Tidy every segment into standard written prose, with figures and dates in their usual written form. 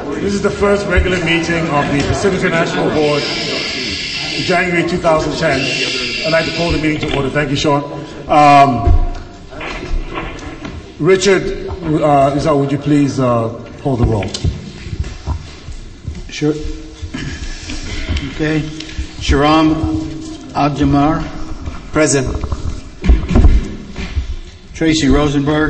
This is the first regular meeting of the Pacific International Board, January 2010. I'd like to call the meeting to order. Thank you, Sean. Richard, would you please hold the roll? Sure. Okay. Sharam Abdamar. Present. Tracy Rosenberg.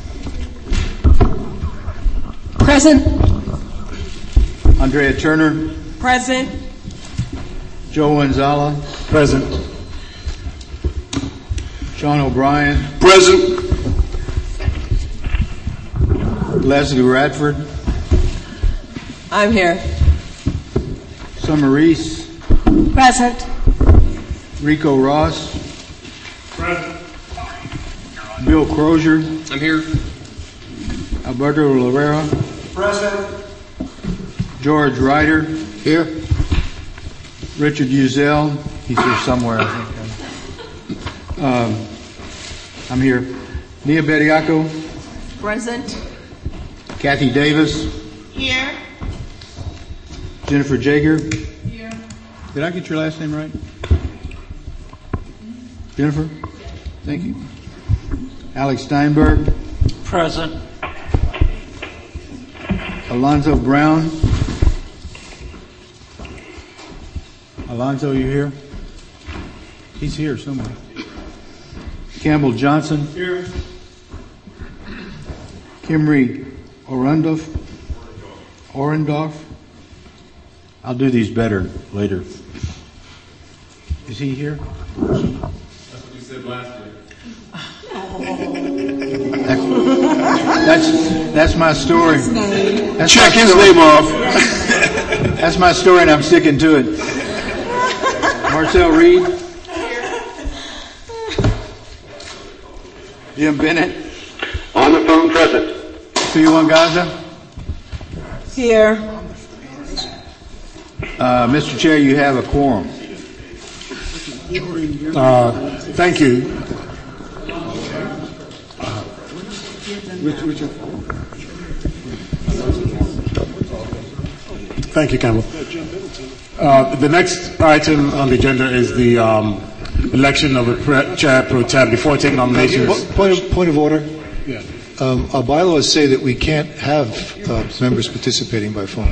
Present. Andrea Turner. Present. Joe Wanzala. Present. Sean O'Brien. Present. Leslie Radford. I'm here. Summer Reese. Present. Rico Ross. Present. Bill Crozier. I'm here. Alberto Lorera. Present. George Ryder. Here. Richard Uzel. He's here somewhere, I think. I'm here. Nia Bediaco. Present. Kathy Davis. Here. Jennifer Jager. Here. Did I get your last name right? Jennifer? Thank you. Alex Steinberg. Present. Alonzo Brown. Alonzo, you here? He's here somewhere. Campbell Johnson. Here. Kimry Orendorf. I'll do these better later. Is he here? That's what you said last year. That's my story. Check his name off. That's my story, and I'm sticking to it. Marcel Reed. Jim Bennett. On the phone, present. Tuyuan Gaza. Here. Mr. Chair, you have a quorum. Thank you. Richard. Thank you, Campbell. The next item on the agenda is the election of a chair pro tem. Before I take nominations, Point of order. yeah. Our bylaws say that we can't have members participating by phone.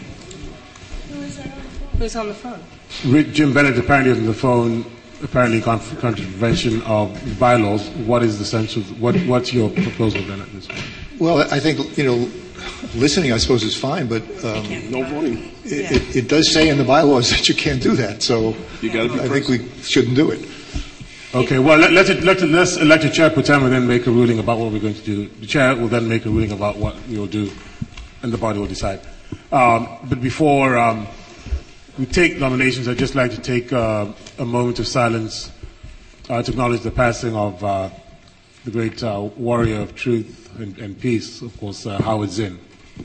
Who's on the phone? Jim Bennett apparently is on the phone. Apparently, contravention of bylaws. What is the sense of what's your proposal, Bennett? Well, I think listening, I suppose, is fine, but No voting. it does say in the bylaws that you can't do that. So You gotta be I think we shouldn't do it. Okay. Well, let's elect a chair pro tem and then make a ruling about what we're going to do. The chair will then make a ruling about what we will do, and the body will decide. But before we take nominations, I'd just like to take a moment of silence to acknowledge the passing of the great warrior of truth and peace, of course, Howard Zinn.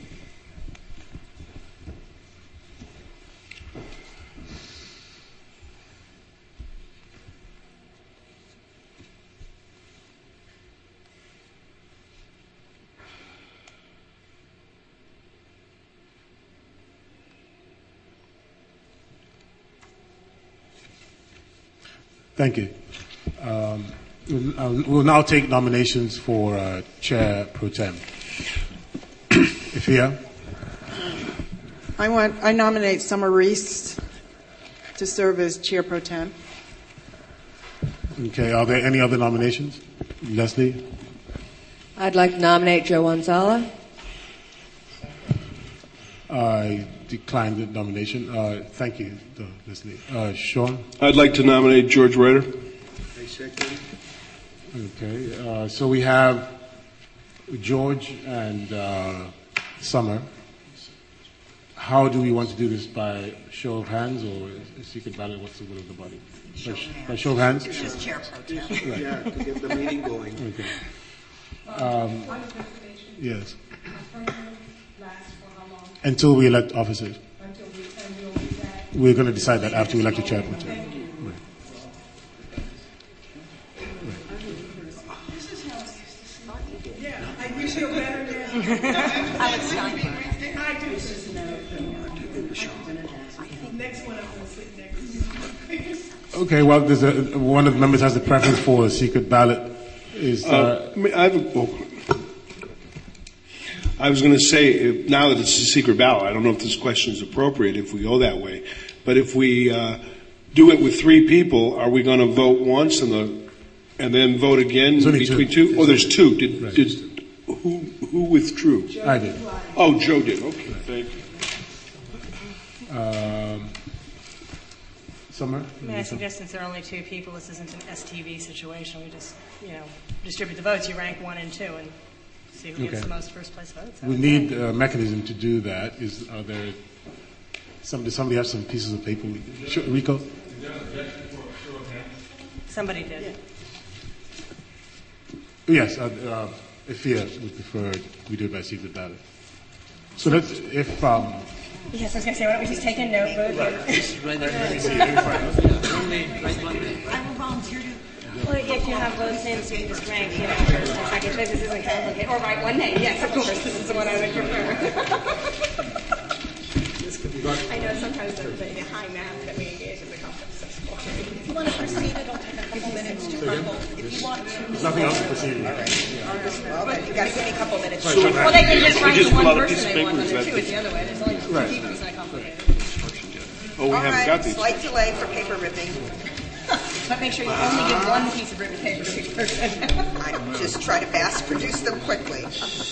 Thank you. We'll now take nominations for Chair Pro Tem. Ifia? I nominate Summer Reese to serve as Chair Pro Tem. Okay. Are there any other nominations? Leslie? I'd like to nominate Joe Wanzala. I decline the nomination. Thank you, Leslie. Sean? I'd like to nominate George Ryder. Okay. So we have George and Summer. How do we want to do this? By show of hands or a secret ballot? What's the will of the body? By show of hands? Just Chair Pro Tem. Right. Yeah, to get the meeting going. Okay. Yes. Until we elect officers. We're going to decide that after we elect a chair. Right. I feel better now. Alex Steinberg. I do. Okay, well, one of the members has a preference for a secret ballot. I was going to say, now that it's a secret ballot, I don't know if this question is appropriate if we go that way, but if we do it with 3 people, are we going to vote once and then vote again between 2? Oh, there's 2. Who withdrew? I did. Oh, Joe did. Okay, thank you. Summer? May I suggest, since there are only 2 people, this isn't an STV situation. We just, distribute the votes. You rank 1 and 2 and see who gets the most first place votes. We need a mechanism to do that. Are there somebody have some pieces of paper? Rico? Somebody did. Yes, if we prefer we do it by secret ballot. So let's, Yes, I was going to say, why don't we just take a note vote here? I will volunteer to. Well, if you have votes in, so you just rank, first and second choice, this isn't complicated. Or write one name. Yes, of course, this is the one I would prefer. I know sometimes the high math that we engage in becomes accessible. If you want to proceed, it'll take a couple minutes to crumble. If you want to. There's nothing else to proceed. All right. But you got to give me a couple minutes. Well, they can just write the one person they want, and the 2 is the other way. There's only 2 people, it's not complicated. Oh, we haven't got these. Slight delay for paper ripping. But make sure you only give 1 piece of written paper to each person. I just try to mass produce them quickly.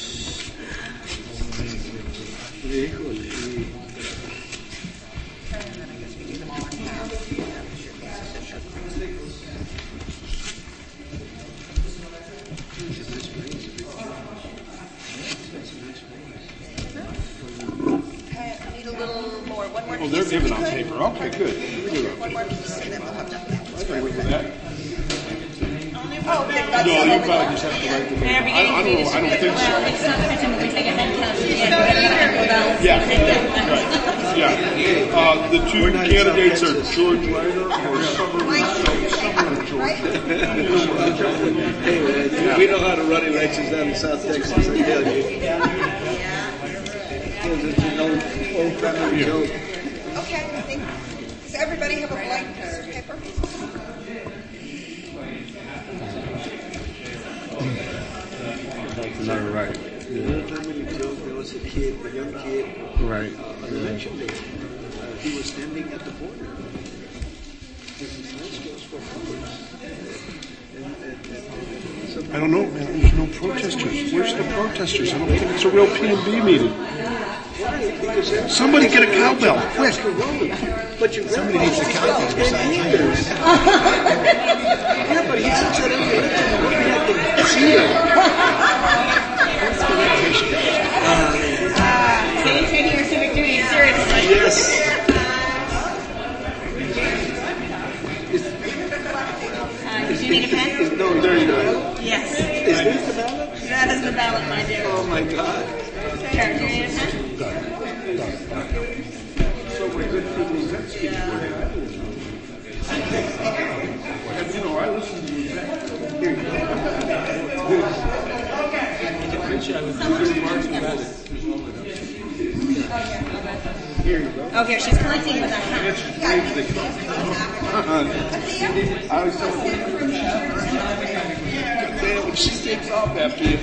Oh, they're giving out paper. Okay, good. One more piece and then we'll have done that. Agree with that? Oh, okay, that's No, you all probably just have to write the name. I don't think so. It's not written, we take a head count. Yeah. The 2 candidates are George Ryder or Summer George. We know how to run elections down in South Texas, I tell you. It's an old family joke. Okay, does everybody have a blank piece of paper? That's not right. The other time when you told there was a young kid, right. election day, he was standing at the border. I don't know, man. There's no protesters. Where's the protesters? I don't think it's a real P&B meeting. Somebody get a cowbell, quick. Somebody needs to count these besides you. Yeah, but he sits at every election. Maybe I can see him. So you're taking your civic duty seriously. Yes. Do you need a pen? No, there you go. Yes. Is this the ballot? That is the ballot, my dear. Oh, my God. Karen, do you need a pen? So we're good for the event speech. And I listen to the event. Here you go. Okay, she's collecting with a hat. I was telling you. Damn, when she takes off after you.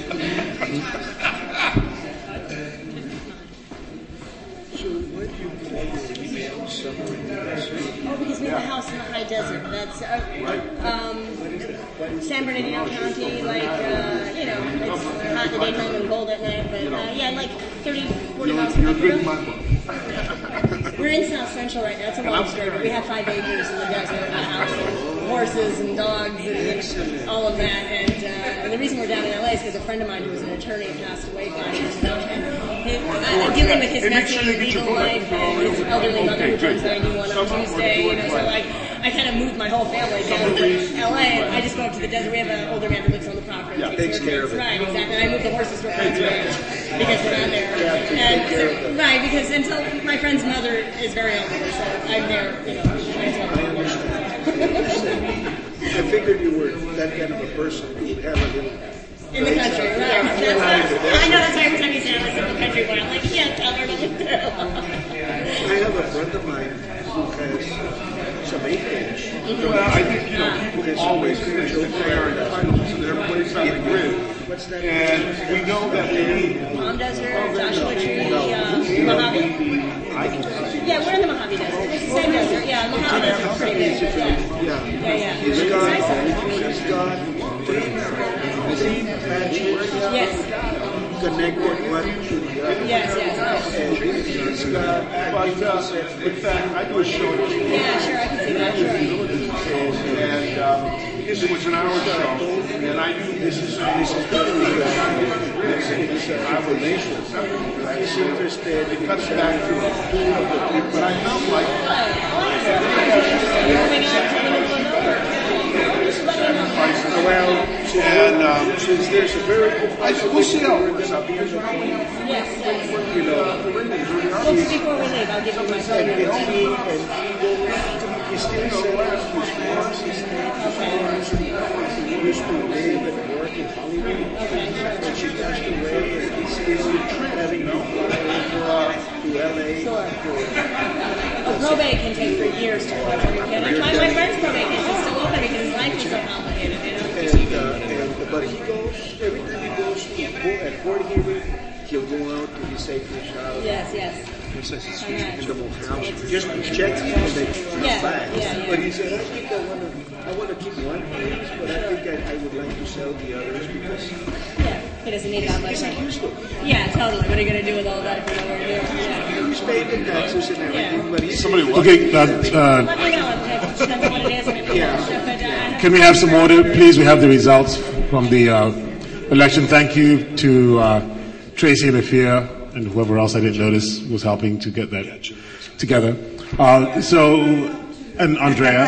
Oh, because we have a house in the high desert. That's San Bernardino County, it's hot in the daytime and cold at night, but like 30, 40 miles from Buffalo. We're in South Central right now. It's a long story, but we have 5 acres in the desert, a house, and horses and dogs and all of that. And the reason we're down in LA is because a friend of mine who was an attorney passed away 5 years ago. I'm dealing with his messy legal life and his elderly mother who turns 91 on Tuesday. So I kind of moved my whole family down to LA. I just go up to the desert. We have an older man who lives on the property. Yeah, takes care of it. Right, exactly. I moved the horses to a friend's ranch because we're not there. And so, right, because until my friend's mother is very elderly, so I'm there, I figured you were that kind of a person. You'd have a little In the country, right? That's what, I know that's why every time you say I'm a simple country boy, I'm like, yeah, tell her to look through. I have a friend of mine who has some acreage. Well, I think, people always finish the fair so they're placed on the grid. And we know that we need Palm Desert, Joshua Tree, Mojave. Yeah, we're in the Mojave Desert. It's the same desert. Yeah, Mojave Desert's pretty big. Yeah. He's got three patches. Yes. Connected one to the other. Yes. And he's got in fact, I do a show. Yeah, sure, I can see that. Sure. And it was an hour show, and I knew this is our nation. He's interested. It cuts back to but I felt like Well, since there's a very we'll see how it works out. Yes. Well, before we leave, I'll give you my phone number. he still says he used to live and work in Hollywood. When she passed away, he's having to fly to LA. A probate can take for years to work. My friend's probate case is still open because his life is so complicated. But he goes, every time he goes at court hearing, he'll go out to his sacred house. Yes. In the house, just checks and then comes back. But he said, I think I want to keep one place, but I think I would like to sell the others because he doesn't need that much. He's in Houston. Yeah, totally. What are you going to do with all that if you know where to do it? Yeah. He's paying the taxes and everything, but he's Okay, let me know if it depends on what it is. And can we have some order, please? We have the results from the election. Thank you to Tracy LaFear and whoever else I didn't notice was helping to get that together. And Andrea.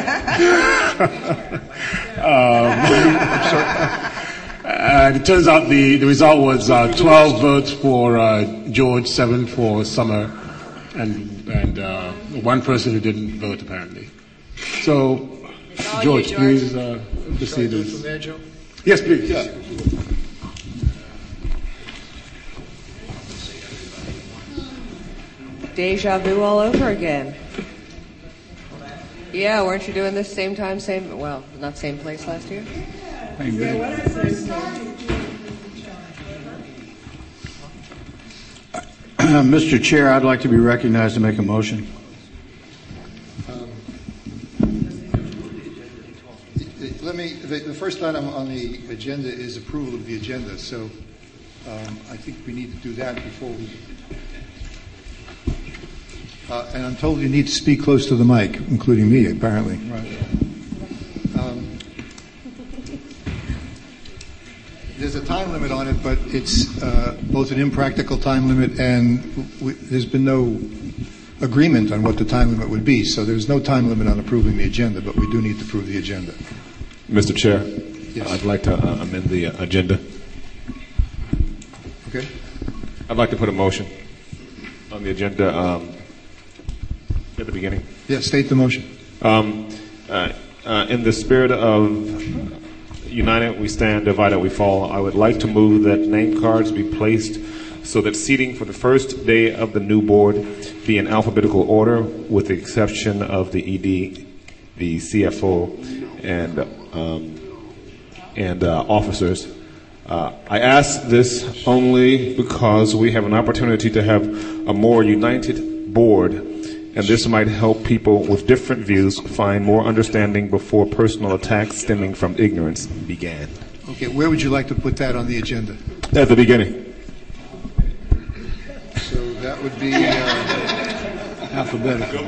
And it turns out the result was 12 votes for George, 7 for Summer, and one person who didn't vote apparently. So, George, please proceed. From there, Joe? Yes, please. Yeah. Deja vu all over again. Yeah, weren't you doing this same time, not same place last year? Mr. Chair, I'd like to be recognized to make a motion. The first item on the agenda is approval of the agenda, so I think we need to do that before we... and I'm told you need to speak close to the mic, including me, apparently. Right. There's a time limit on it, but it's both an impractical time limit and there's been no agreement on what the time limit would be. So there's no time limit on approving the agenda, but we do need to approve the agenda. Mr. Chair, yes. I'd like to amend the agenda. Okay. I'd like to put a motion on the agenda at the beginning. Yes, state the motion. In the spirit of United we stand, divided we fall, I would like to move that name cards be placed so that seating for the first day of the new board be in alphabetical order with the exception of the ED, the CFO, and officers. I ask this only because we have an opportunity to have a more united board, and this might help people with different views find more understanding before personal attacks stemming from ignorance began. Okay, where would you like to put that on the agenda? At the beginning. So that would be alphabetical.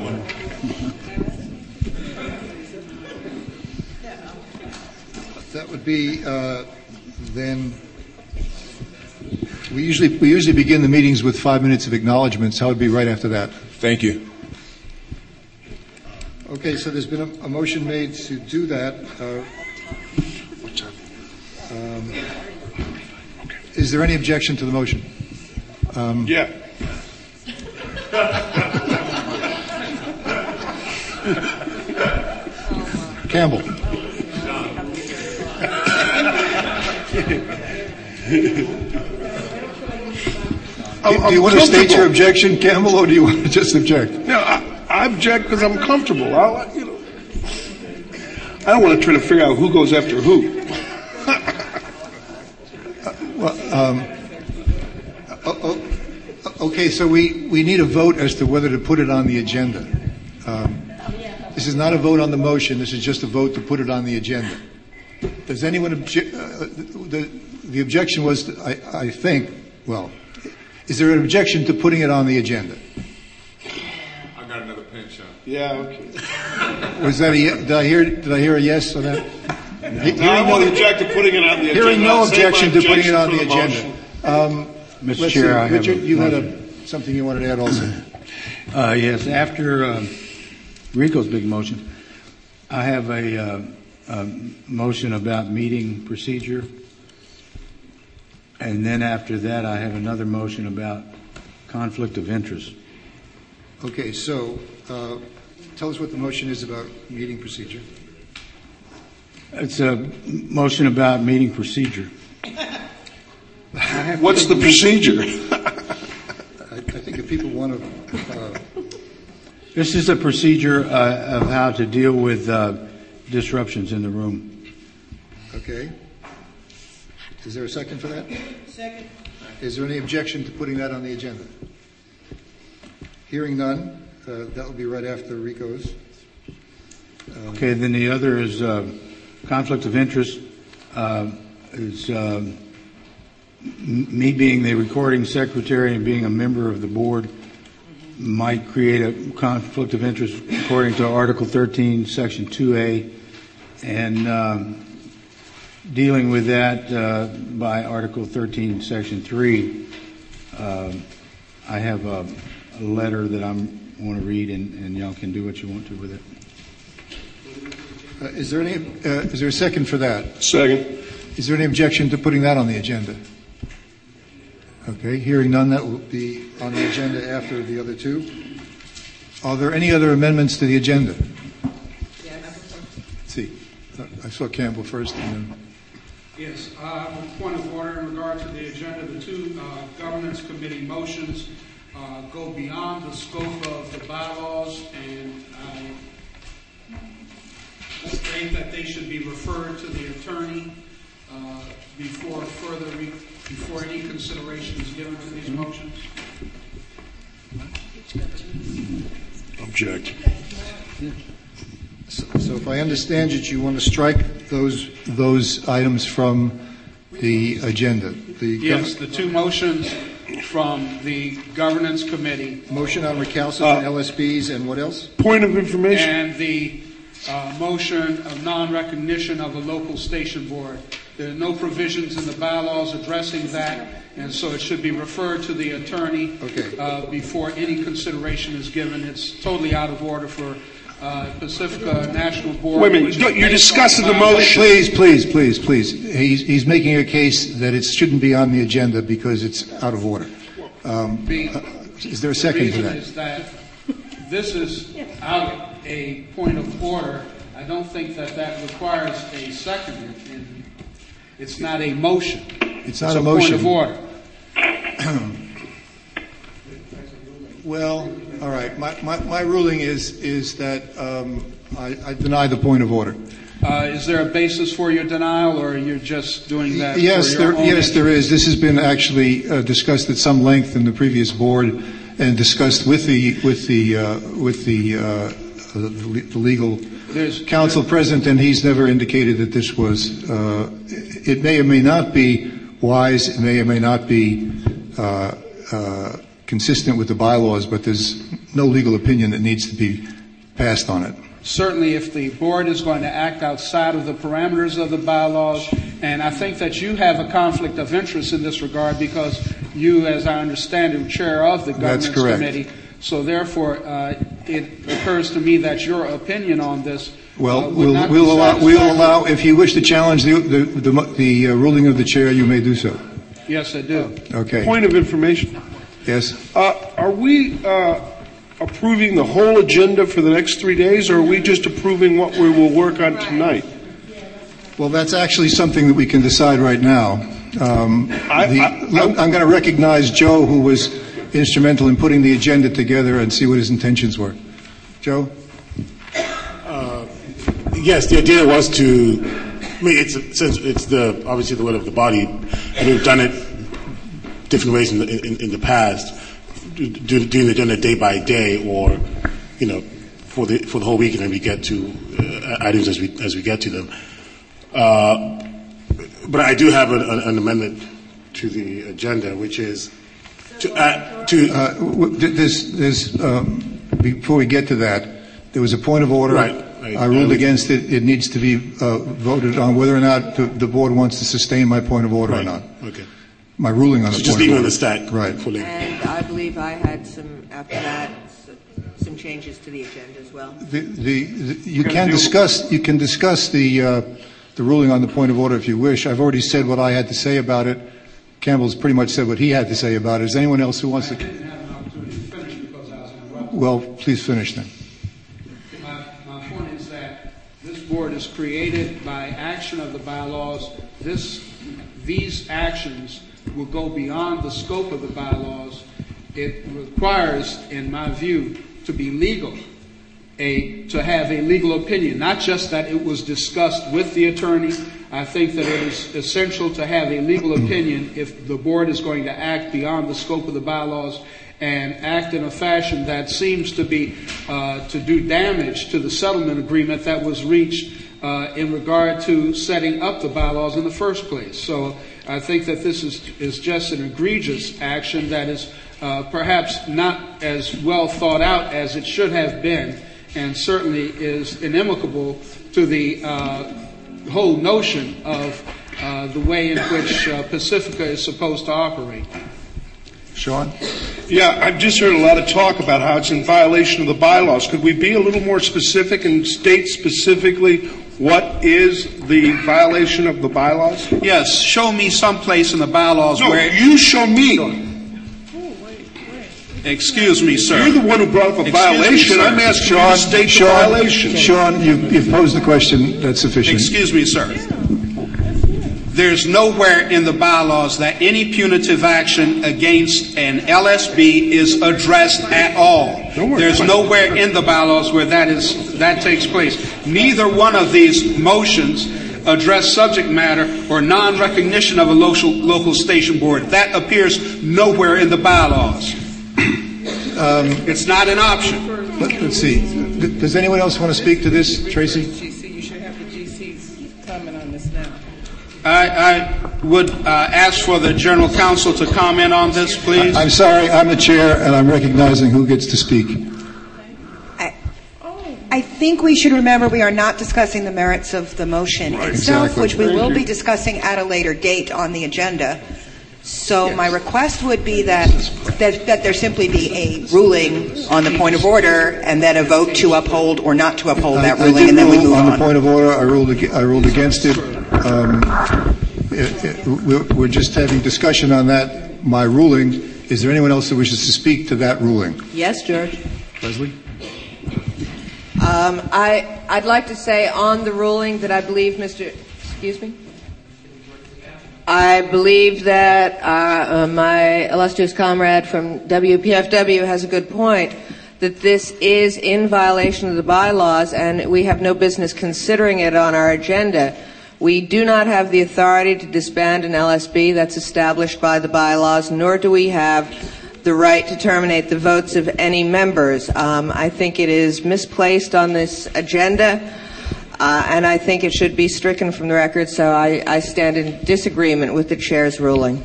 That would be then. We usually begin the meetings with 5 minutes of acknowledgments. How would be right after that? Thank you. Okay, so there's been a motion made to do that. Is there any objection to the motion? Yeah. Campbell. Do you want to state your objection, Campbell, or do you want to just object? No, I object because I'm comfortable. I don't want to try to figure out who goes after who. Okay, so we need a vote as to whether to put it on the agenda. This is not a vote on the motion. This is just a vote to put it on the agenda. Does anyone object? The objection was, I think, well, is there an objection to putting it on the agenda? I got another pen shot. Yeah, okay. Was that did I hear a yes on that? I won't object to putting it on the agenda. Hearing no objection to putting it on the agenda. Mr. Chair, I have Richard, you had something you wanted to add also. Yes, after Rico's big motion, I have a motion about meeting procedure. And then after that, I have another motion about conflict of interest. Okay, so tell us what the motion is about meeting procedure. It's a motion about meeting procedure. What's the procedure? I think if people want to... This is a procedure of how to deal with disruptions in the room. Okay. Is there a second for that? Second. Is there any objection to putting that on the agenda? Hearing none, that will be right after Rico's. Okay, then the other is conflict of interest. Is me being the recording secretary and being a member of the board might create a conflict of interest according to Article 13, Section 2A, and dealing with that by Article 13, Section 3. I have a letter that I want to read, and y'all can do what you want to with it. Is there a second for that? Second. Is there any objection to putting that on the agenda? Okay, hearing none, that will be on the agenda after the other two. Are there any other amendments to the agenda? Let's see. I saw Campbell first, and then... Yes, point of order in regard to the agenda. The two governance committee motions go beyond the scope of the bylaws, and I state that they should be referred to the attorney before any consideration is given to these motions. Object. So if I understand it, you want to strike those items from the agenda. Yes, the two motions from the governance committee. Motion on recalcitrant LSBs and what else? Point of information. And the motion of non-recognition of a local station board. There are no provisions in the bylaws addressing that, and so it should be referred to the attorney before any consideration is given. It's totally out of order for Pacifica National Board. Wait a minute, you're discussing the motion. Please. He's making a case that it shouldn't be on the agenda because it's out of order. Is there a second to that? The reason is that this is out a point of order. I don't think that requires a second. It's not a motion. It's not a motion. Point of order. Well, all right. My ruling is that I deny the point of order. Is there a basis for your denial, or you're just doing that? Yes, there is. This has been actually discussed at some length in the previous board, and discussed with the legal counsel present, and he's never indicated that this was. It may or may not be wise. It may or may not be consistent with the bylaws, but there's no legal opinion that needs to be passed on it. Certainly, if the board is going to act outside of the parameters of the bylaws, and I think that you have a conflict of interest in this regard because you, as I understand it, are chair of the governance committee. So therefore, it occurs to me that your opinion on this. Well, we'll allow. If you wish to challenge the ruling of the chair, you may do so. Yes, I do. Okay. Point of information. Yes. Are we approving the whole agenda for the next 3 days, or are we just approving what we will work on tonight? Well, that's actually something that we can decide right now. I'm going to recognize Joe, who was instrumental in putting the agenda together, and see what his intentions were. Joe? Yes, the idea was to. I mean, it's obviously the will of the body, and we've done it different ways in the past, doing the agenda day by day, or for the whole week, and then we get to items as we get to them. But I do have an amendment to the agenda, which is before we get to that, there was a point of order. Right. I ruled against it. It needs to be voted on whether or not the board wants to sustain my point of order or not. Okay. My ruling on the just point leave of it on order. the stack. Right. And I believe I had after that, some changes to the agenda as well. You can discuss the ruling on the point of order if you wish. I've already said what I had to say about it. Campbell's pretty much said what he had to say about it. Is there anyone else who wants to? I didn't have an opportunity to finish because I was interrupted. Well, please finish then. My point is that this board is created by action of the bylaws. These actions will go beyond the scope of the bylaws. It requires, in my view, to be legal, to have a legal opinion, not just that it was discussed with the attorney. I think that it is essential to have a legal opinion if the board is going to act beyond the scope of the bylaws and act in a fashion that seems to be to do damage to the settlement agreement that was reached in regard to setting up the bylaws in the first place. So I think that this is just an egregious action that is perhaps not as well thought out as it should have been, and certainly is inimical to the whole notion of the way in which Pacifica is supposed to operate. Sean? Yeah, I've just heard a lot of talk about how it's in violation of the bylaws. Could we be a little more specific and state specifically what is the violation of the bylaws? Yes, show me someplace in the bylaws where... you show me. Excuse me, sir. You're the one who brought up a violation. I'm asking you to state the violation. Sean, you've posed the question. That's sufficient. Excuse me, sir. There's nowhere in the bylaws that any punitive action against an LSB is addressed at all. There's nowhere in the bylaws where that takes place. Neither one of these motions address subject matter or non-recognition of a local station board. That appears nowhere in the bylaws. It's not an option. Let's see. Does anyone else want to speak to this, Tracy? You should have the GCs comment on this now. I would ask for the General Counsel to comment on this, please. I'm sorry, I'm the chair, and I'm recognizing who gets to speak. I think we should remember we are not discussing the merits of the motion itself, exactly. which we will be discussing at a later date on the agenda. So my request would be that there simply be a ruling on the point of order and then a vote to uphold or not to uphold that ruling, and then we move on. On the point of order, I ruled against it. We're just having discussion on that. My ruling. Is there anyone else that wishes to speak to that ruling? Yes, George. Leslie? I'd like to say on the ruling that I believe I believe that my illustrious comrade from WPFW has a good point, that this is in violation of the bylaws and we have no business considering it on our agenda. We do not have the authority to disband an LSB that's established by the bylaws, nor do we have the right to terminate the votes of any members. I think it is misplaced on this agenda. And I think it should be stricken from the record, so I stand in disagreement with the chair's ruling.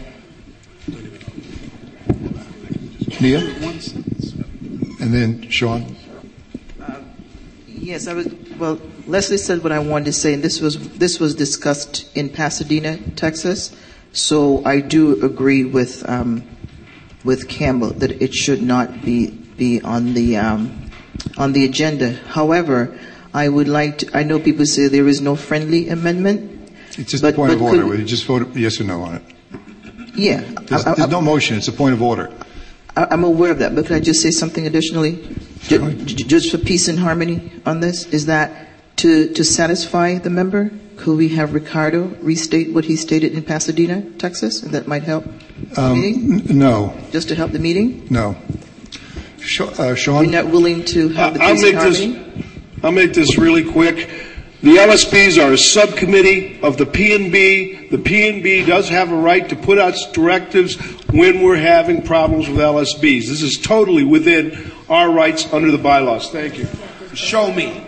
Nia? And then Sean? Yes, Leslie said what I wanted to say, and this was discussed in Pasadena, Texas. So I do agree with Campbell that it should not be on the agenda. However, I would like to, I know people say there is no friendly amendment. It's just a point of order. We just vote yes or no on it. Yeah. There's no motion. It's a point of order. I'm aware of that, but could I just say something additionally? Just for peace and harmony on this, is that To satisfy the member, could we have Ricardo restate what he stated in Pasadena, Texas, and that might help the meeting? No. Just to help the meeting? No. Sean? You're not willing to have the peace and harmony? I'll make this really quick. The LSBs are a subcommittee of the P&B. The P&B does have a right to put out directives when we're having problems with LSBs. This is totally within our rights under the bylaws. Thank you. Show me.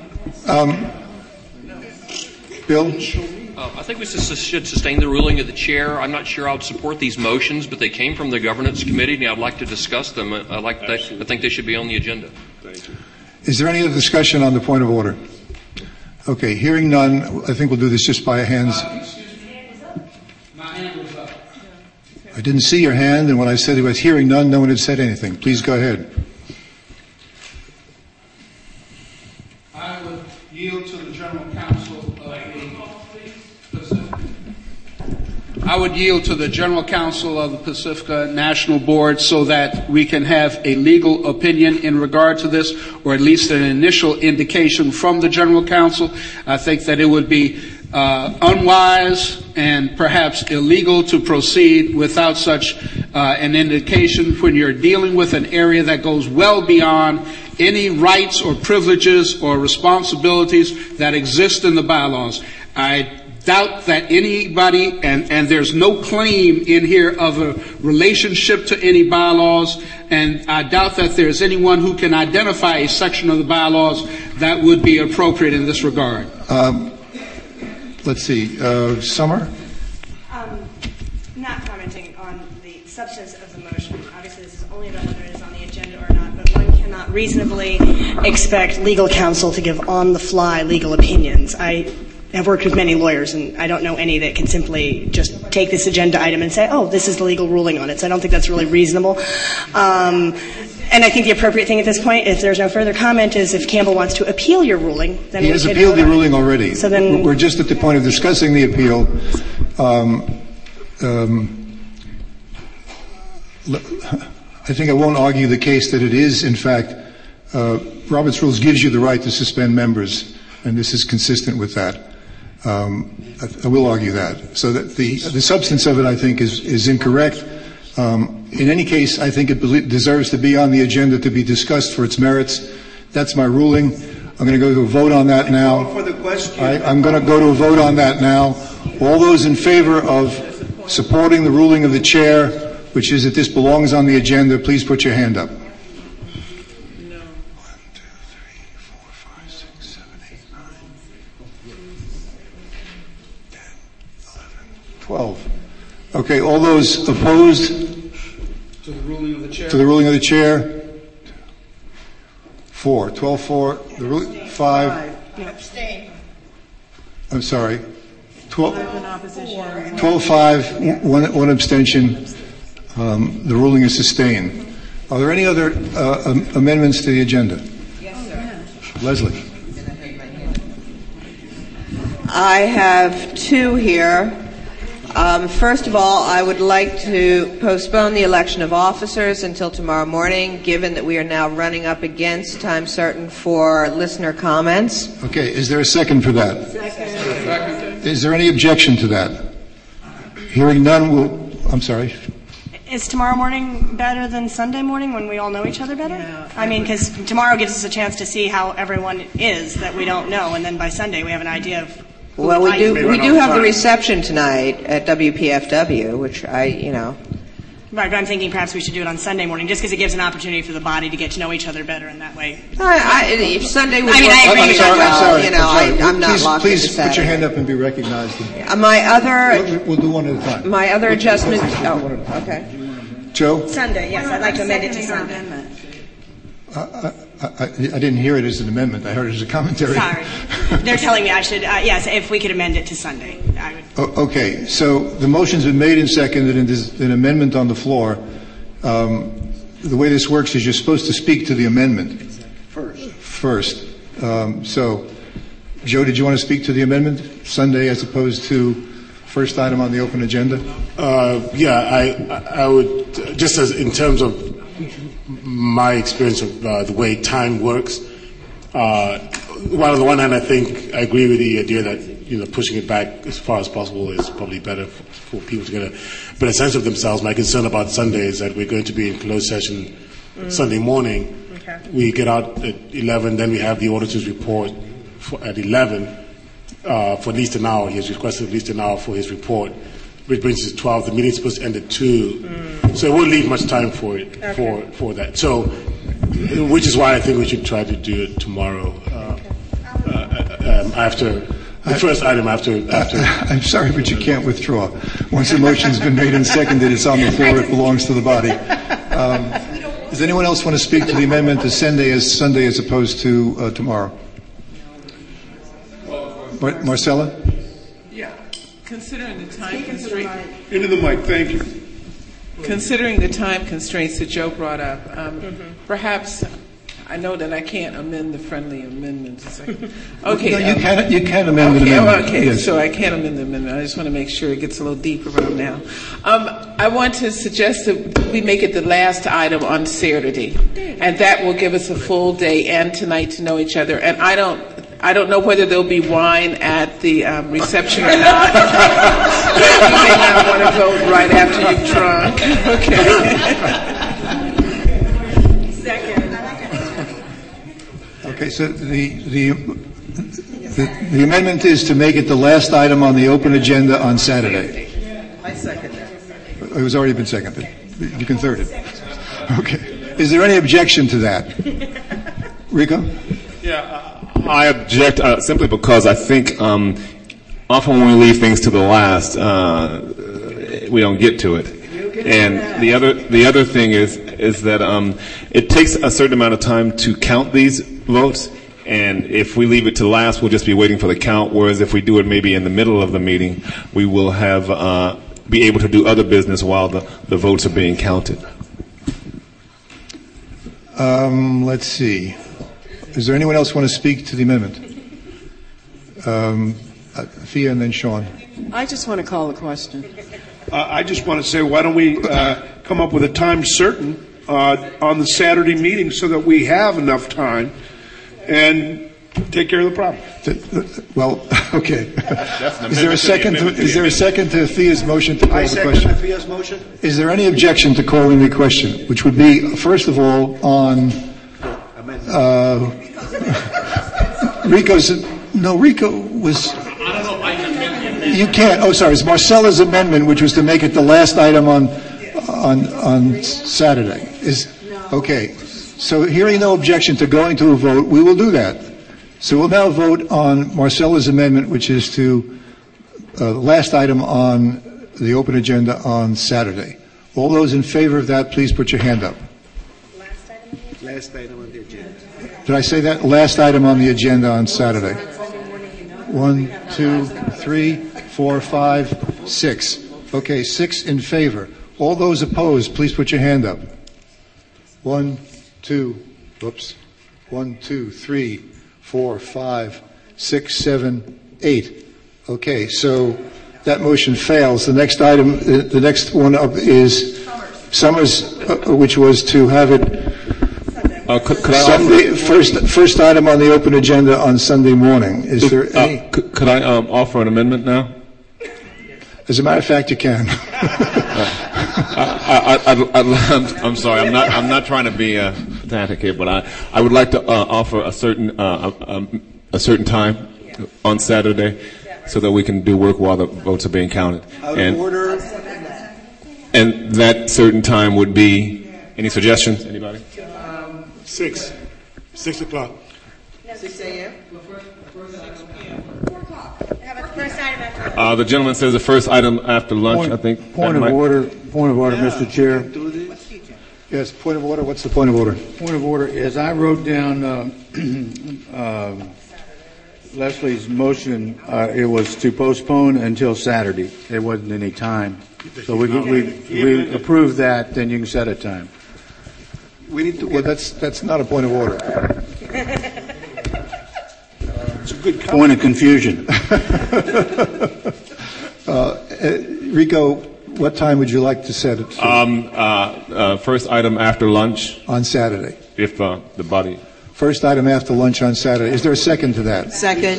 Bill? I think we should sustain the ruling of the chair. I'm not sure I would support these motions, but they came from the governance committee, and I'd like to discuss them. I think they should be on the agenda. Thank you. Is there any other discussion on the point of order? Okay, hearing none, I think we'll do this just by hands. My hand was up. I didn't see your hand, and when I said it was hearing none, no one had said anything. Please go ahead. I would yield to the General Counsel of the Pacifica. I would yield to the General Counsel of the Pacifica National Board so that we can have a legal opinion in regard to this, or at least an initial indication from the General Counsel. I think that it would be unwise and perhaps illegal to proceed without such an indication when you're dealing with an area that goes well beyond any rights or privileges or responsibilities that exist in the bylaws. I doubt that anybody, and there's no claim in here of a relationship to any bylaws, and I doubt that there's anyone who can identify a section of the bylaws that would be appropriate in this regard. Let's see. Summer? Not commenting on the substance of the motion. Obviously, this is only about whether it is on the agenda or not, but one cannot reasonably expect legal counsel to give on-the-fly legal opinions. I have worked with many lawyers, and I don't know any that can simply just take this agenda item and say, oh, this is the legal ruling on it. So I don't think that's really reasonable. And I think the appropriate thing at this point, if there's no further comment, is if Campbell wants to appeal your ruling, then he has appealed the ruling already. So then we're just at the point of discussing the appeal. I think I won't argue the case that it is, in fact, Robert's Rules gives you the right to suspend members, and this is consistent with that. I will argue that. So that the substance of it, I think, is incorrect. In any case, I think it deserves to be on the agenda to be discussed for its merits. That's my ruling. I'm going to go to a vote on that now. For the question. I'm going to go to a vote on that now. All those in favor of supporting the ruling of the chair, which is that this belongs on the agenda, please put your hand up. 1, 2, 3, 4, 5, 6, 7, 8, 9, 10, 11, 12. Okay, all those opposed to the ruling of the chair? To the ruling of the chair? 4. 12-4. The ruling 5. Abstain. I'm sorry. 12-5. One abstention. The ruling is sustained. Are there any other amendments to the agenda? Yes, sir. Leslie. I have two here. First of all, I would like to postpone the election of officers until tomorrow morning, given that we are now running up against time certain for listener comments. Okay, is there a second for that? Second. Is there any objection to that? Hearing none, I'm sorry. Is tomorrow morning better than Sunday morning when we all know each other better? Yeah. I mean, because tomorrow gives us a chance to see how everyone is that we don't know, and then by Sunday we have an idea of. Well, we do have the reception tonight at WPFW, which Right, but I'm thinking perhaps we should do it on Sunday morning, just because it gives an opportunity for the body to get to know each other better in that way. If Sunday would I agree with that. I'm not locked into Saturday. Please put your hand up and be recognized. We'll do one at a time. My other adjustment. Okay. Joe? Sunday, yes, I'd like to amend it to Sunday. I didn't hear it as an amendment. I heard it as a commentary. Sorry. They're telling me I should, yes, if we could amend it to Sunday, I would. Okay, so the motion's been made and seconded, and there's an amendment on the floor. The way this works is you're supposed to speak to the amendment first. So, Joe, did you want to speak to the amendment Sunday as opposed to first item on the open agenda? I would, just as in terms of my experience of the way time works, while on the one hand, I think I agree with the idea that pushing it back as far as possible is probably better for people to get a better sense of themselves. My concern about Sunday is that we're going to be in closed session Sunday morning. Okay. We get out at 11, then we have the auditor's report at 11 for at least an hour. He has requested at least an hour for his report, which brings us to 12. The meeting's supposed to end at 2, so it won't leave much time for it for that. So, which is why I think we should try to do it tomorrow after the first item. After. I'm sorry, but you can't withdraw. Once the motion's been made and seconded, it's on the floor. It belongs to the body. Does anyone else want to speak to the amendment to Sunday as opposed to tomorrow? Marcella? Yeah. Considering the time constraint. Into the mic, thank you. Considering the time constraints that Joe brought up, perhaps I know that I can't amend the friendly amendments. Okay. No, you can amend the amendment. Okay, yes. so I can amend the amendment. I just want to make sure it gets a little deeper around now. I want to suggest that we make it the last item on Saturday, and that will give us a full day and tonight to know each other. And I don't know whether there'll be wine at the reception or not. You may not want to vote right after you've drunk. Okay. Okay, so the amendment is to make it the last item on the open agenda on Saturday. I second that. It was already been seconded. You can third it. Okay. Is there any objection to that? Rico? Yeah, I object simply because I think often when we leave things to the last, we don't get to it. And the other thing is that it takes a certain amount of time to count these votes, and if we leave it to last, we'll just be waiting for the count. Whereas if we do it maybe in the middle of the meeting, we will have be able to do other business while the votes are being counted. Let's see. Is there anyone else want to speak to the amendment? Thea and then Sean. I just want to call a question. I just want to say, why don't we come up with a time certain on the Saturday meeting so that we have enough time and take care of the problem. Well, okay. Is there a second to Thea's motion to call the question? I second Thea's motion. Is there any objection to calling the question, which would be, first of all, on Rico was. I don't know if I can amend it. You can't. Oh, sorry. It's Marcella's amendment, which was to make it the last item on Saturday. Okay. So hearing no objection to going to a vote, we will do that. So we'll now vote on Marcella's amendment, which is to the last item on the open agenda on Saturday. All those in favor of that, please put your hand up. Last item on the agenda. Did I say that? Last item on the agenda on Saturday. 1, 2, 3, 4, 5, 6. Okay, 6 in favor. All those opposed, please put your hand up. 1, 2, 3, 4, 5, 6, 7, 8. Okay, so that motion fails. The next item, the next one up is Summers, which was to have it could I Sunday, first item on the open agenda on Sunday morning. Is there any? Could I offer an amendment now? As a matter of fact, you can. I'm sorry. I'm not trying to be pedantic here, but I would like to offer a certain time on Saturday, so that we can do work while the votes are being counted. Out of order. And that certain time would be. Any suggestions? Anybody? 6 o'clock. 6 a.m. 4 o'clock. Have a first item after. The gentleman says the first item after lunch. I think. Point of order, Mr. Chair. Yes, point of order. What's the point of order? Point of order is I wrote down Leslie's motion. It was to postpone until Saturday. There wasn't any time, so we approved that. Then you can set a time. We need to. Well, that's not a point of order. It's a good point of confusion. Rico, what time would you like to set it? First item after lunch on Saturday. If the body. first item after lunch on Saturday. Is there a second to that? Second.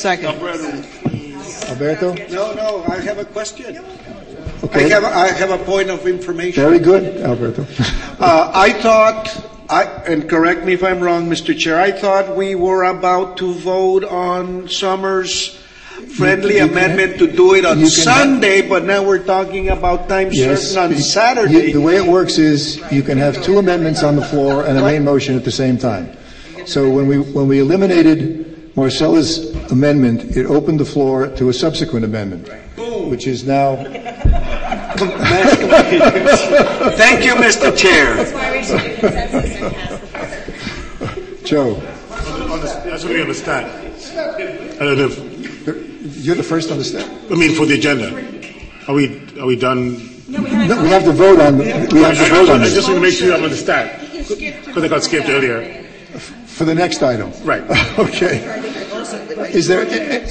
Alberto? No, I have a question. Okay. I have a point of information. Very good, Alberto. I thought, and correct me if I'm wrong, Mr. Chair, I thought we were about to vote on Summers' friendly amendment to do it on Sunday, but now we're talking about time certain on Saturday. The way it works is you can have two amendments on the floor and a main motion at the same time. So when we eliminated Marcella's amendment, it opened the floor to a subsequent amendment, which is now... Thank you, Mr. Chair. That's why we should do consensus and pass the Joe. That's what we understand. I don't know if... You're the first on the step. I mean, for the agenda. Are we done? No, we have to vote on. I just want to make sure I understand because I got skipped earlier. For the next item, right? Okay. Is there?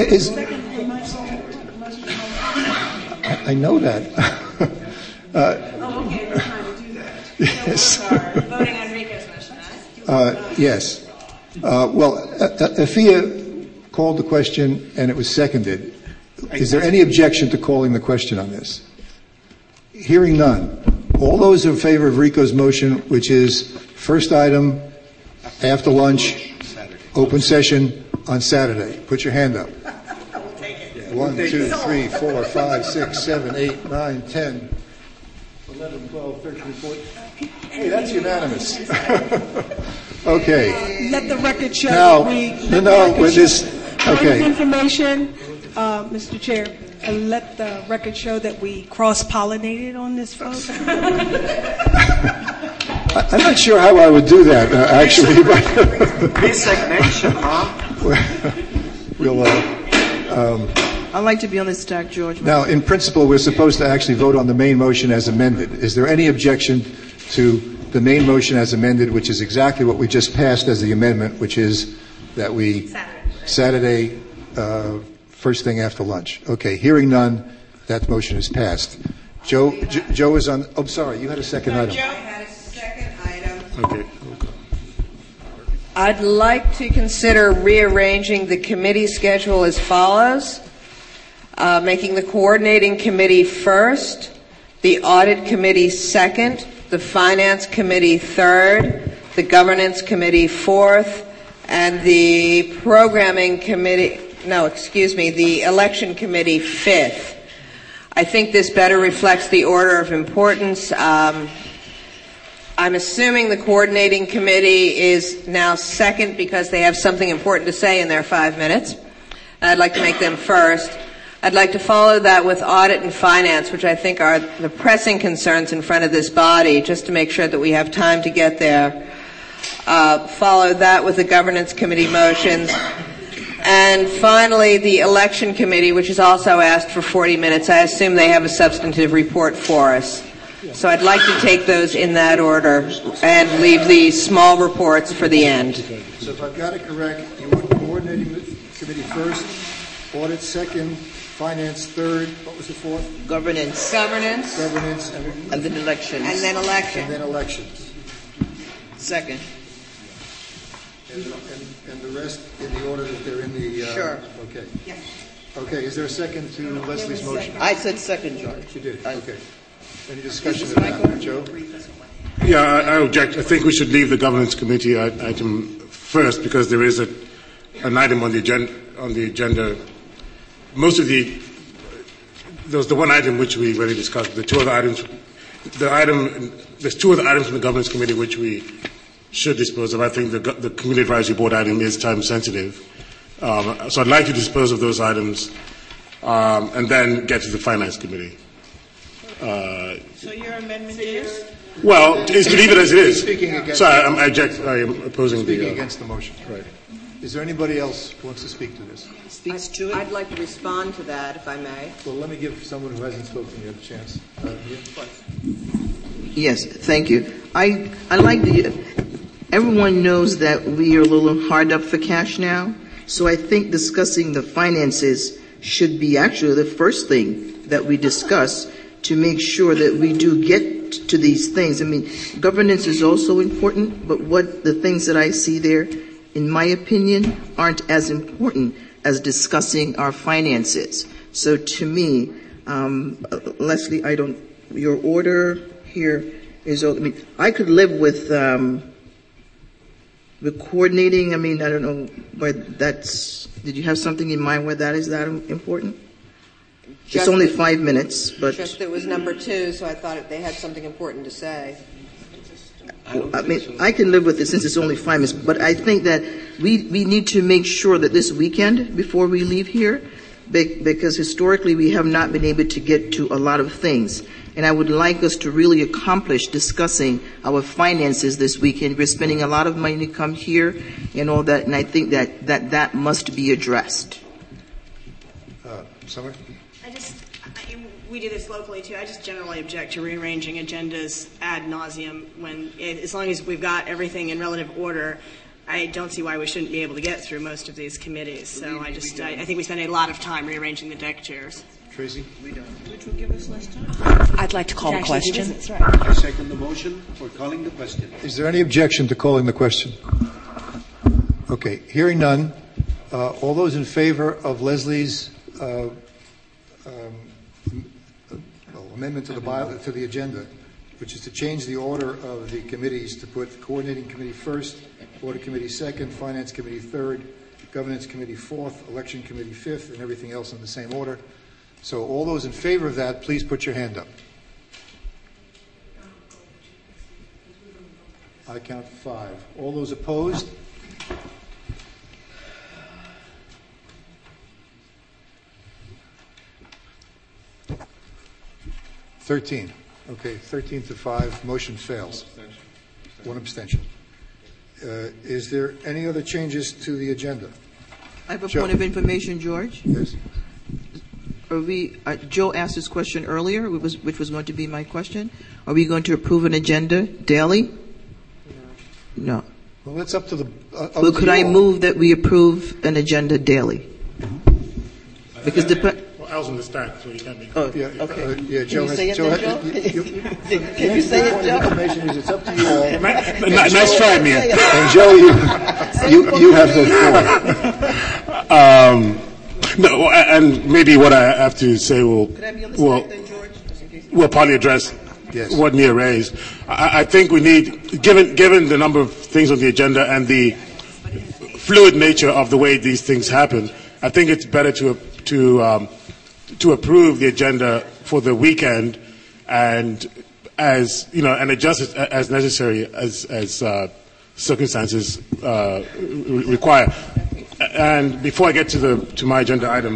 I know that. Okay, we're trying to do that. Yes. Voting on Rico's motion, yes. Well, Afia called the question and it was seconded. Is there any objection to calling the question on this? Hearing none. All those in favor of Rico's motion, which is first item after lunch, open session on Saturday. Put your hand up. 1, 2, 3, 4, 5, 6, 7, 8, 9, 10, 11, 12, 13, 14. Hey, that's unanimous. Okay. Let the record show now, that we... Okay. Information, Mr. Chair, let the record show that we cross-pollinated on this vote. I'm not sure how I would do that, actually. Resignation, huh? We'll... I'd like to be on this stack, George. Now, in principle, we're supposed to actually vote on the main motion as amended. Is there any objection to the main motion as amended, which is exactly what we just passed as the amendment, which is that we Saturday first thing after lunch? Okay, hearing none, that motion is passed. Joe is on. Oh, sorry, you had a second item. Joe had a second item. Okay. I'd like to consider rearranging the committee schedule as follows. Making the coordinating committee first, the audit committee second, the finance committee third, the governance committee fourth, and the the election committee fifth. I think this better reflects the order of importance. I'm assuming the coordinating committee is now second because they have something important to say in their 5 minutes. I'd like to make them first. I'd like to follow that with audit and finance, which I think are the pressing concerns in front of this body, just to make sure that we have time to get there. Follow that with the governance committee motions. And finally, the election committee, which has also asked for 40 minutes. I assume they have a substantive report for us. So I'd like to take those in that order and leave the small reports for the end. So if I've got it correct, you want the coordinating committee first, audit second, finance third, what was the fourth? Governance. And then elections. And then election. And then elections. Second. And the rest in the order that they're in the... Sure. Okay. Yeah. Okay, is there a second to Leslie's motion? I said second, George. You did, okay. Any discussion of that, Joe? Yeah, I object. I think we should leave the governance committee item first because there is an item on the agenda. Most of there's the one item which we already discussed. The two other items, there's two other items in the governance committee which we should dispose of. I think the committee advisory board item is time sensitive. So I'd like to dispose of those items and then get to the finance committee. So your amendment is? Well, is to leave it as it is. Speaking against So I am opposing Speaking against the motion. Right. Is there anybody else who wants to speak to this? Speaks to it? I'd like to respond to that, if I may. Well, let me give someone who hasn't spoken yet a chance. Yes, thank you. I like everyone knows that we are a little hard up for cash now, so I think discussing the finances should be actually the first thing that we discuss to make sure that we do get to these things. I mean, governance is also important, but what the things that I see there in my opinion, aren't as important as discussing our finances. So to me, Leslie, your order here is, I could live with the coordinating. I don't know where did you have something in mind where that is that important? It's only 5 minutes, but. Just it was number 2, so I thought they had something important to say. I can live with it since it's only 5 minutes, but I think that we need to make sure that this weekend, before we leave here, because historically we have not been able to get to a lot of things. And I would like us to really accomplish discussing our finances this weekend. We're spending a lot of money to come here and all that, and I think that must be addressed. Summer? We do this locally too. I just generally object to rearranging agendas ad nauseum as long as we've got everything in relative order. I don't see why we shouldn't be able to get through most of these committees. So I think we spend a lot of time rearranging the deck chairs. Tracy? We don't. Which will give us less time. I'd like to call a question. That's right. I second the motion for calling the question. Is there any objection to calling the question? Okay. Hearing none, all those in favor of Leslie's amendment to the agenda, which is to change the order of the committees to put coordinating committee first, audit committee second, finance committee third, governance committee fourth, election committee fifth, and everything else in the same order. So all those in favor of that, please put your hand up. I count 5. All those opposed? $13. Okay, 13 to 5. Motion fails. One abstention. Is there any other changes to the agenda? I have a point of information, George. Yes. Joe asked this question earlier, which was going to be my question. Are we going to approve an agenda daily? No. Well, that's up to the. Well, could I move that we approve an agenda daily? Because I was on the stand, so you can't be. Oh, yeah. Okay. Yeah, Joe. Can you say it then, Joe? Can you say it, Joe? Information is it's up to you all. Nice try, Mia. And Joe, you have the floor. No, and maybe what I have to say will partly address what Nia raised. I think we need, given the number of things on the agenda and the fluid nature of the way these things happen, I think it's better to approve the agenda for the weekend and adjust it as necessary as circumstances require. And before I get to my agenda item,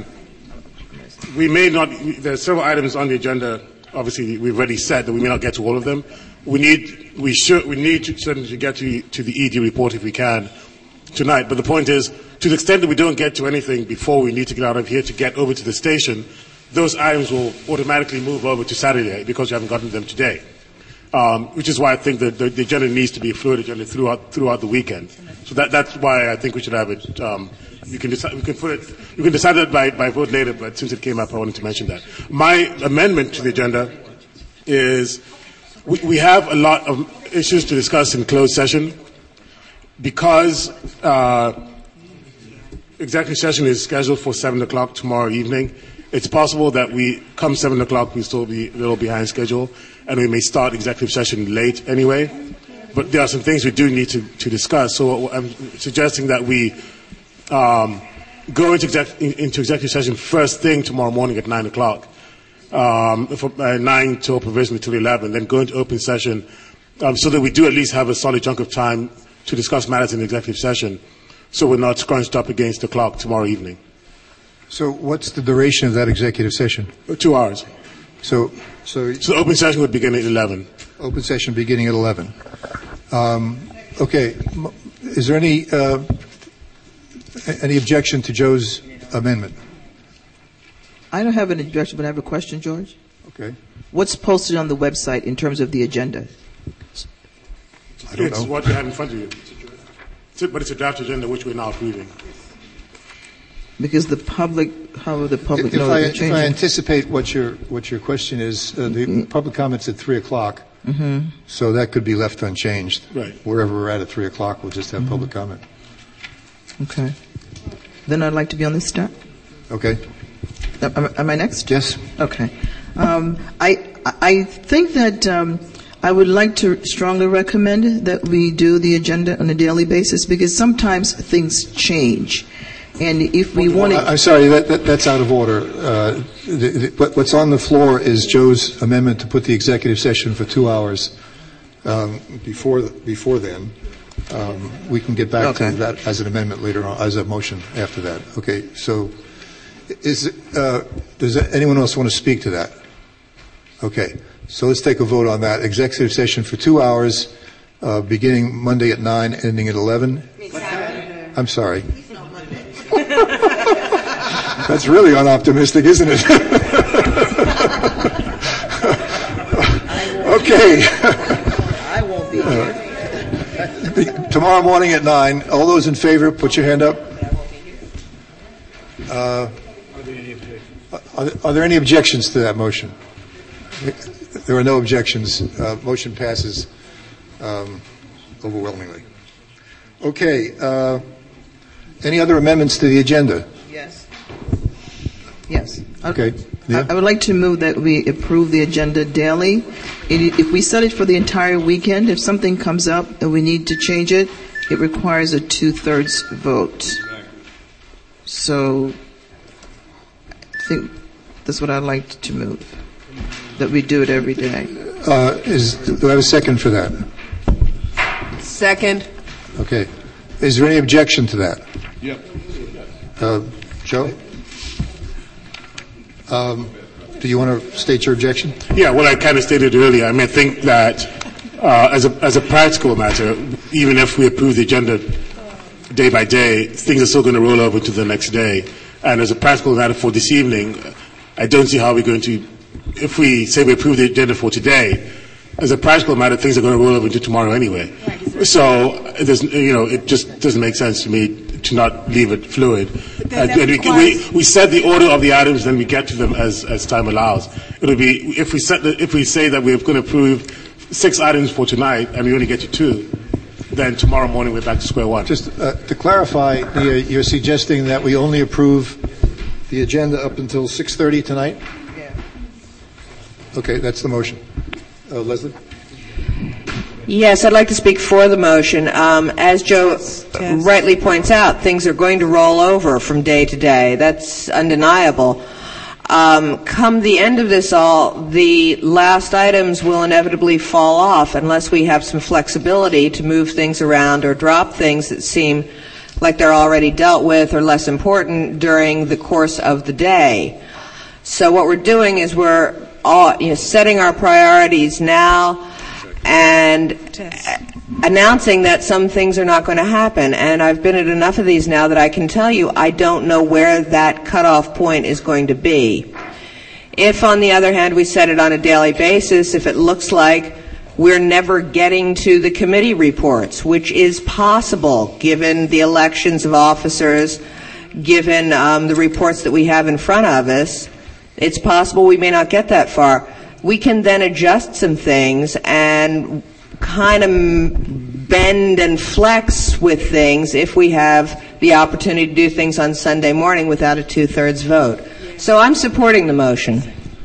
there are several items on the agenda. Obviously, we've already said that we may not get to all of them. We need to certainly get to the ED report if we can tonight. But the point is, to the extent that we don't get to anything before we need to get out of here to get over to the station, those items will automatically move over to Saturday because you haven't gotten them today. Which is why I think that the agenda needs to be a fluid agenda throughout the weekend. So that's why I think we should have it. You can decide that by vote later, but since it came up, I wanted to mention that. My amendment to the agenda is we have a lot of issues to discuss in closed session because executive session is scheduled for 7 o'clock tomorrow evening. It's possible that we come 7 o'clock, we still be a little behind schedule, and we may start executive session late anyway. But there are some things we do need to discuss. So I'm suggesting that we go into executive session first thing tomorrow morning at 9 o'clock, from 9 till provisionally till 11, then go into open session so that we do at least have a solid chunk of time to discuss matters in the executive session so we're not scrunched up against the clock tomorrow evening. So what's the duration of that executive session? 2 hours. So the open session would begin at 11. Open session beginning at 11. Okay. Is there any objection to Joe's amendment? I don't have an objection, but I have a question, George. Okay. What's posted on the website in terms of the agenda? I don't know. It's what you have in front of you. But it's a draft agenda which we're now approving. Because how will the public know that If I anticipate what your question is, the public comments at 3 o'clock, so that could be left unchanged. Right. Wherever we're at 3 o'clock, we'll just have public comment. Okay. Then I'd like to be on this step. Okay. Am I next? Yes. Okay. I think that I would like to strongly recommend that we do the agenda on a daily basis because sometimes things change. And if we want to... I'm sorry, that's out of order. What's on the floor is Joe's amendment to put the executive session for 2 hours before then. We can get back to that as an amendment later on, as a motion after that. Okay, so does anyone else want to speak to that? Okay, so let's take a vote on that. Executive session for 2 hours, beginning Monday at 9, ending at 11. I'm sorry. That's really unoptimistic, isn't it? Okay. I won't be here. Tomorrow morning at 9. All those in favor, put your hand up. Are there any objections to that motion? There are no objections. Motion passes overwhelmingly. Okay. Any other amendments to the agenda? Yes. Okay. Yeah. I would like to move that we approve the agenda daily. If we set it for the entire weekend, if something comes up and we need to change it, it requires a 2/3 vote. So I think that's what I'd like to move, that we do it every day. Do I have a second for that? Second. Okay. Is there any objection to that? Yep. Joe? Do you want to state your objection? Yeah, well, I kind of stated earlier. I mean, I think that as a practical matter, even if we approve the agenda day by day, things are still going to roll over to the next day. And as a practical matter for this evening, I don't see how we're going to, if we say we approve the agenda for today, as a practical matter, things are going to roll over into tomorrow anyway. So, it just doesn't make sense to me to not leave it fluid. We set the order of the items, then we get to them as time allows. It'll be if we say that we're going to approve 6 items for tonight and we only get to 2, then tomorrow morning we're back to square one. Just to clarify, you're suggesting that we only approve the agenda up until 6:30 tonight? Yeah. Okay, that's the motion. Leslie? Yes, I'd like to speak for the motion. As Joe rightly points out, things are going to roll over from day to day. That's undeniable. Come the end of this all, the last items will inevitably fall off unless we have some flexibility to move things around or drop things that seem like they're already dealt with or less important during the course of the day. So what we're doing is we're setting our priorities now and announcing that some things are not going to happen. And I've been at enough of these now that I can tell you I don't know where that cutoff point is going to be. If, on the other hand, we set it on a daily basis, if it looks like we're never getting to the committee reports, which is possible given the elections of officers, given the reports that we have in front of us, it's possible we may not get that far. We can then adjust some things and kind of bend and flex with things if we have the opportunity to do things on Sunday morning without a 2/3 vote. So I'm supporting the motion.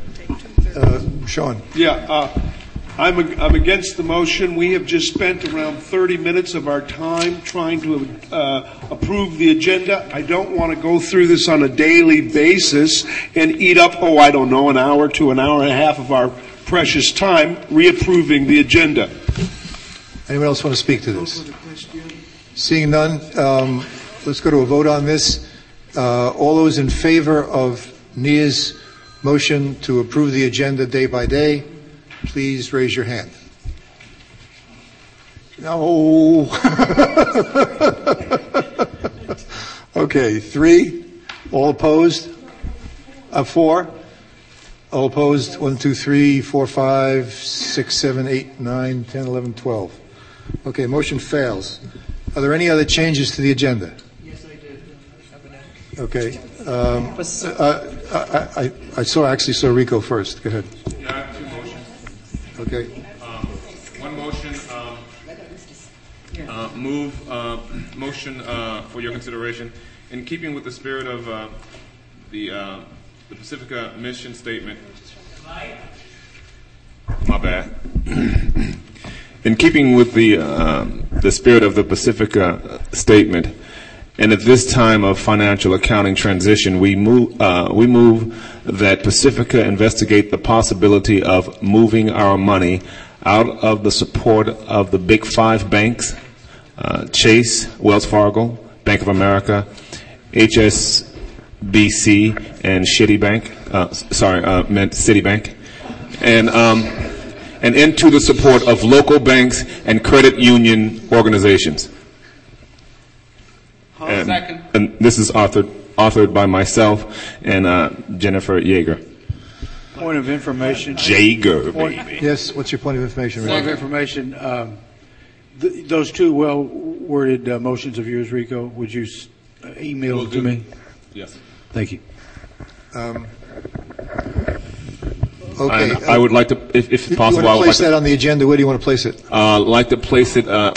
Sean? Yeah, I'm against the motion. We have just spent around 30 minutes of our time trying to approve the agenda. I don't want to go through this on a daily basis and eat up, an hour to an hour and a half of our precious time reapproving the agenda. Anyone else want to speak to this? Seeing none, let's go to a vote on this. All those in favor of Nia's motion to approve the agenda day by day, please raise your hand. No. Okay, 3. All opposed? 4. All opposed? 1, 2, 3, 4, 5, 6, 7, 8, 9, 10, 11, 12. Okay, motion fails. Are there any other changes to the agenda? Yes, I did. Okay. I actually saw Rico first. Go ahead. Yeah, I have 2 motions. Okay. One motion, motion for your consideration. In keeping with the spirit of the Pacifica mission statement. My bad. In keeping with the spirit of the Pacifica statement, and at this time of financial accounting transition, we move that Pacifica investigate the possibility of moving our money out of the support of the big five banks, Chase, Wells Fargo, Bank of America, HSBC, and Citibank, and into the support of local banks and credit union organizations. And this is authored by myself and Jennifer Yeager. Point of information. Jaeger, baby. Yes, what's your point of information? Point of information. Those two well-worded motions of yours, Rico, would you email to me? Yes. Thank you. Okay. I would like to, if possible, I would like to place that on the agenda. Where do you want to place it? I'd like to place it on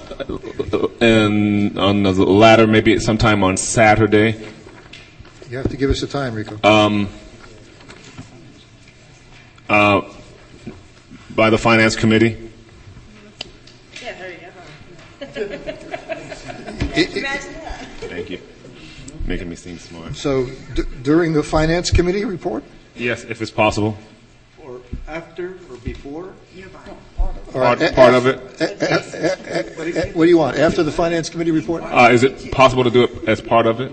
the latter, maybe sometime on Saturday. You have to give us a time, Rico. By the Finance Committee. Yeah, there you go. Thank you. Making me seem smart. So, during the Finance Committee report? Yes, if it's possible. Or after or before? Part of it. What do you want? After the Finance Committee report? Is it possible to do it as part of it?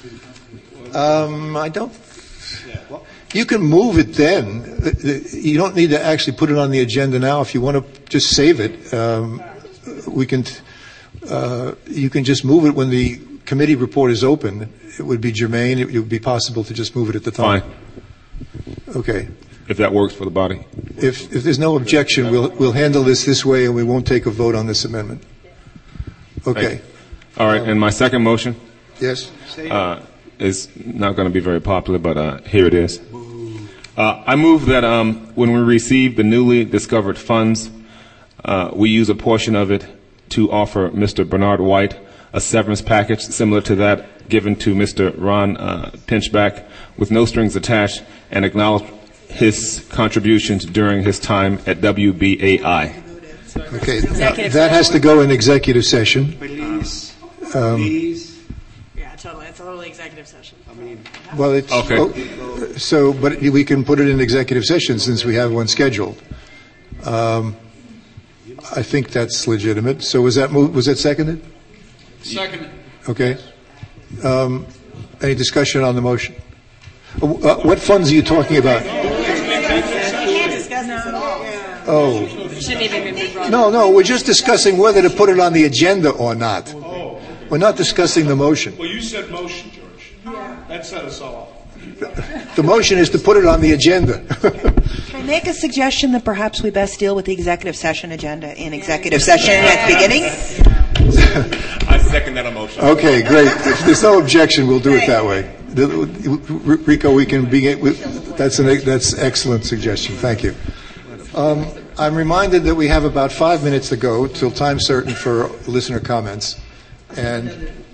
I don't. You can move it then. You don't need to actually put it on the agenda now. If you want to just save it, we can. You can just move it when the committee report is open. It would be germane. It would be possible to just move it at the time. Fine. Okay. If that works for the body. If there's no objection, we'll handle this way, and we won't take a vote on this amendment. Okay. All right. And my second motion. Yes. Is not going to be very popular, but here it is. I move that when we receive the newly discovered funds, we use a portion of it to offer Mr. Bernard White a severance package similar to that given to Mr. Ron Pinchback with no strings attached, and acknowledge his contributions during his time at WBAI. Okay. That has to go in executive session. Please. Yeah, totally. It's a totally executive session. Well, it's okay. But we can put it in executive session since we have one scheduled. I think that's legitimate. So was that seconded? Seconded. Okay. Any discussion on the motion? What funds are you talking about? Oh. Shouldn't even be brought No, we're just discussing whether to put it on the agenda or not. We're not discussing the motion. Well, you said motion, George. That set us all off. The motion is to put it on the agenda. Can I make a suggestion that perhaps we best deal with the executive session agenda in executive session at the beginning? I second that motion. Okay, great. If there's no objection, we'll do it that way. Rico, we can begin. That's excellent suggestion. Thank you. I'm reminded that we have about 5 minutes to go till time certain for listener comments. And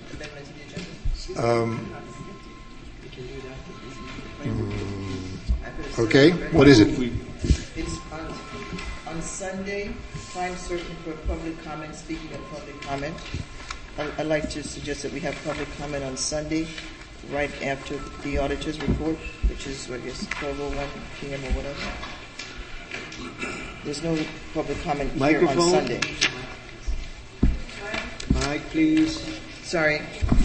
okay, what is it? It's on Sunday, time certain for public comment. Speaking of public comment, I'd like to suggest that we have public comment on Sunday, right after the auditor's report, which is, I guess, 12:01 p.m. or whatever. There's no public comment here on Sunday. Mic, please. Sorry.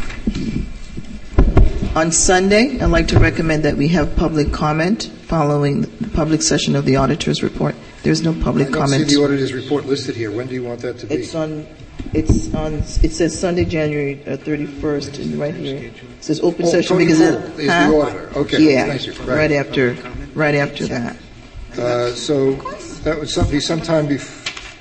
On Sunday, I'd like to recommend that we have public comment following the public session of the auditor's report. There's no public comment. I don't see the auditor's report listed here. When do you want that to be? It says Sunday, January 31st, and right here it says open session because is the auditor. Okay, yeah, thank you. right after that. So that would be sometime before.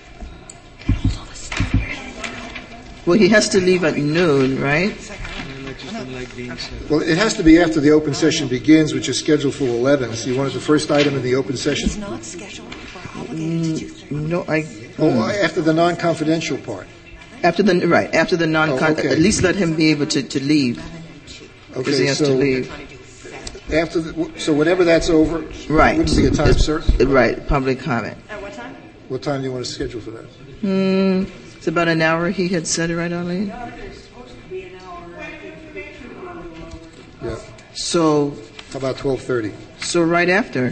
Well, he has to leave at noon, right? Well, it has to be after the open session begins, which is scheduled for 11. So you want it the first item in the open session? It's not scheduled for obligated to do No, after the non-confidential part. After the non-con, okay. at least let him be able to leave. Because he has to leave. So whenever that's over, right? Wouldn't be a time certain. Right, public comment. At what time? What time do you want to schedule for that? It's about an hour. He had said it, right, Arlene? Yeah. So. How about 12:30? So right after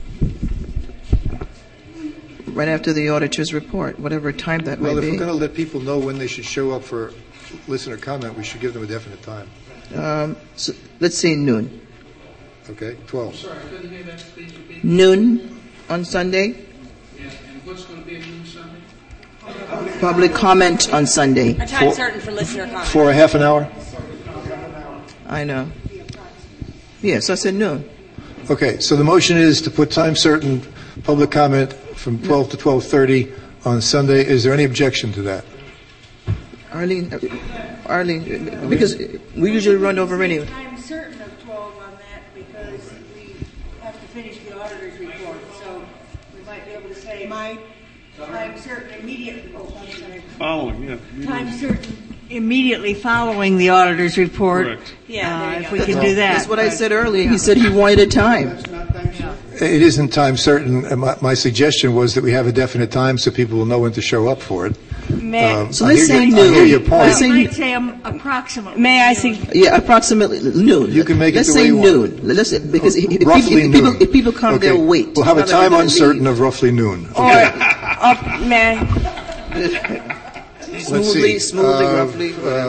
the auditor's report, whatever time that might be. Well, if we're going to let people know when they should show up for listener comment, we should give them a definite time. So let's say noon. Okay, 12. Sorry, I couldn't hear that. Please repeat. Noon on Sunday. Yeah, and what's going to be at noon Sunday? Public comment on Sunday. A time certain for listener comment. For a half an hour? I know. Yes, I said noon. Okay, so the motion is to put time certain public comment from 12 to 12:30 on Sunday. Is there any objection to that? Arlene, because we usually run over anyway. I'm certain of 12 on that because we have to finish the auditor's report, so we might be able to say time certain immediately. Oh, I'm sorry. Following, yeah. Time certain immediately following the auditor's report. Correct. Yeah, if we can do that. That's what I said earlier. He said he wanted a time. It isn't time certain. My suggestion was that we have a definite time so people will know when to show up for it. So let's say noon. I hear your point. I might say approximately. May I see? Yeah, approximately noon. You can make it let's the way say you noon. want. Let's say, because if people come, okay. they'll wait. We'll have a time uncertain of roughly noon. Or, may I? Let's see. Smoothly, roughly.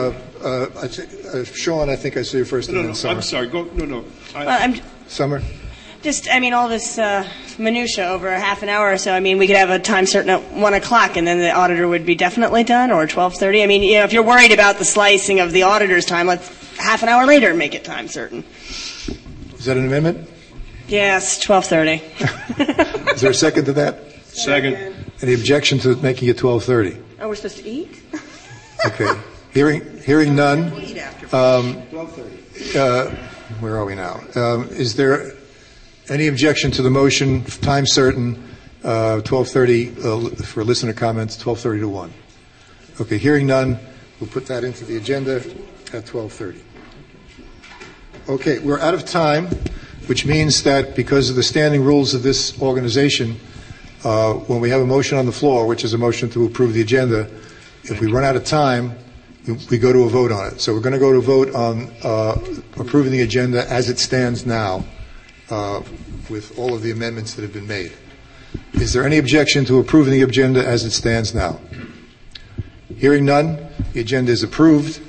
Sean, I think I saw you first. No, and then Summer. I'm sorry. No. Summer. All this minutia over a half an hour or so. I mean, we could have a time certain at 1:00, and then the auditor would be definitely done, or 12:30. I mean, if you're worried about the slicing of the auditor's time, let's half an hour later make it time certain. Is that an amendment? Yes, 12:30. Is there a second to that? Second. Any objection to making it 12:30? Oh, we're supposed to eat? Okay. Hearing none. 12:30. Where are we now? Is there any objection to the motion, time certain, 12:30 for listener comments, 12:30 to 1? Okay, hearing none, we'll put that into the agenda at 12:30. Okay, we're out of time, which means that because of the standing rules of this organization, when we have a motion on the floor, which is a motion to approve the agenda, if we run out of time, we go to a vote on it. So we're going to go to a vote on approving the agenda as it stands now, with all of the amendments that have been made. Is there any objection to approving the agenda as it stands now? Hearing none, the agenda is approved.